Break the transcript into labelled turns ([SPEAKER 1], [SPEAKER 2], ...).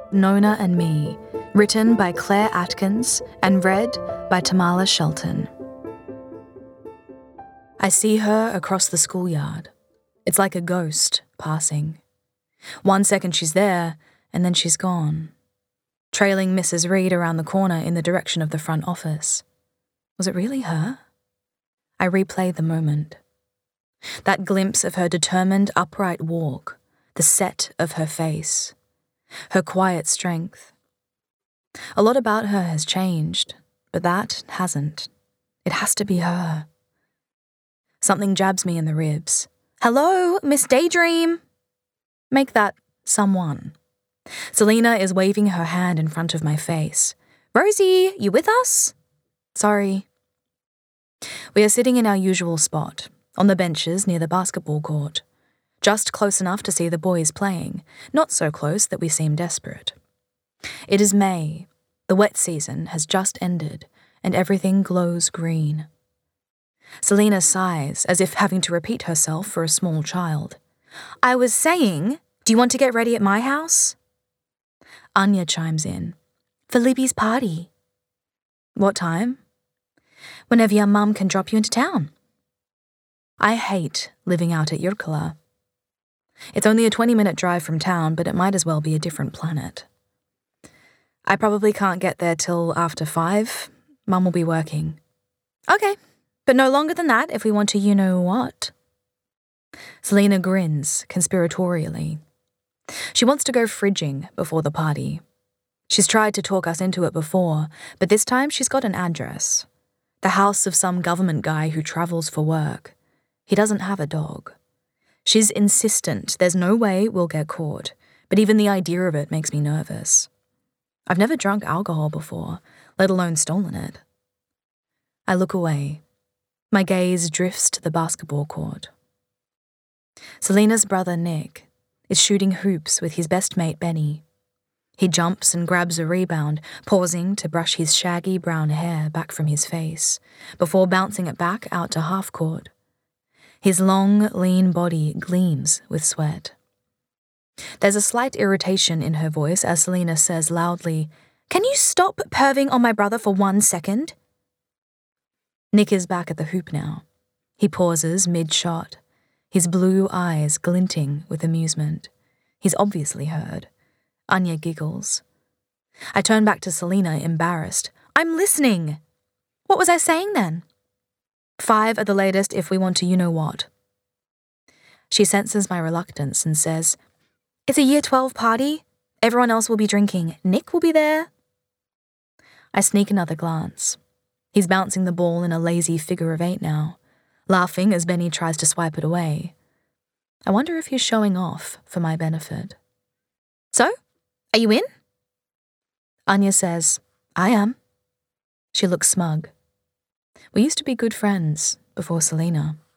[SPEAKER 1] Nona and Me, written by Claire Atkins and read by Tamala Shelton. I see her across the schoolyard. It's like a ghost passing. 1 second she's there, and then she's gone. Trailing Mrs. Reed around the corner in the direction of the front office. Was it really her? I replay the moment. That glimpse of her determined, upright walk, the set of her face, her quiet strength. A lot about her has changed, but that hasn't. It has to be her. Something jabs me in the ribs. Hello, Miss Daydream! Make that someone. Selena is waving her hand in front of my face. Rosie, you with us? Sorry. We are sitting in our usual spot, on the benches near the basketball court. Just close enough to see the boys playing, not so close that we seem desperate. It is May. The wet season has just ended, and everything glows green. Selena sighs, as if having to repeat herself for a small child. I was saying, do you want to get ready at my house? Anya chimes in. For Libby's party. What time? Whenever your mum can drop you into town. I hate living out at Jyrkala. It's only a 20-minute drive from town, but it might as well be a different planet. I probably can't get there till after 5. Mum will be working. Okay, but no longer than that if we want to you-know-what. Selena grins conspiratorially. She wants to go fridging before the party. She's tried to talk us into it before, but this time she's got an address. The house of some government guy who travels for work. He doesn't have a dog. She's insistent there's no way we'll get caught, but even the idea of it makes me nervous. I've never drunk alcohol before, let alone stolen it. I look away. My gaze drifts to the basketball court. Selena's brother Nick is shooting hoops with his best mate Benny. He jumps and grabs a rebound, pausing to brush his shaggy brown hair back from his face, before bouncing it back out to half court. His long, lean body gleams with sweat. There's a slight irritation in her voice as Selena says loudly, Can you stop perving on my brother for 1 second? Nick is back at the hoop now. He pauses mid-shot, his blue eyes glinting with amusement. He's obviously heard. Anya giggles. I turn back to Selena, embarrassed. I'm listening! What was I saying then? 5 at the latest if we want to you-know-what. She senses my reluctance and says, It's a Year 12 party. Everyone else will be drinking. Nick will be there. I sneak another glance. He's bouncing the ball in a lazy figure of 8 now, laughing as Benny tries to swipe it away. I wonder if he's showing off for my benefit. So, are you in? Anya says, I am. She looks smug. We used to be good friends before Selena.